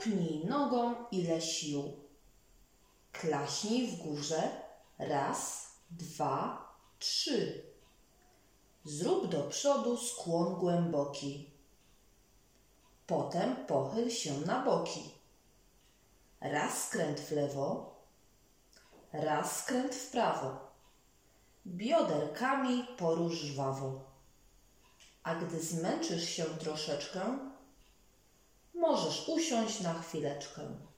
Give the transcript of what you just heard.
Pchnij nogą ile sił. Klaśnij w górze. 1, 2, 3. Zrób do przodu skłon głęboki. Potem pochyl się na boki. Raz skręt w lewo, raz skręt w prawo. Bioderkami porusz żwawo. A gdy zmęczysz się troszeczkę, możesz usiąść na chwileczkę.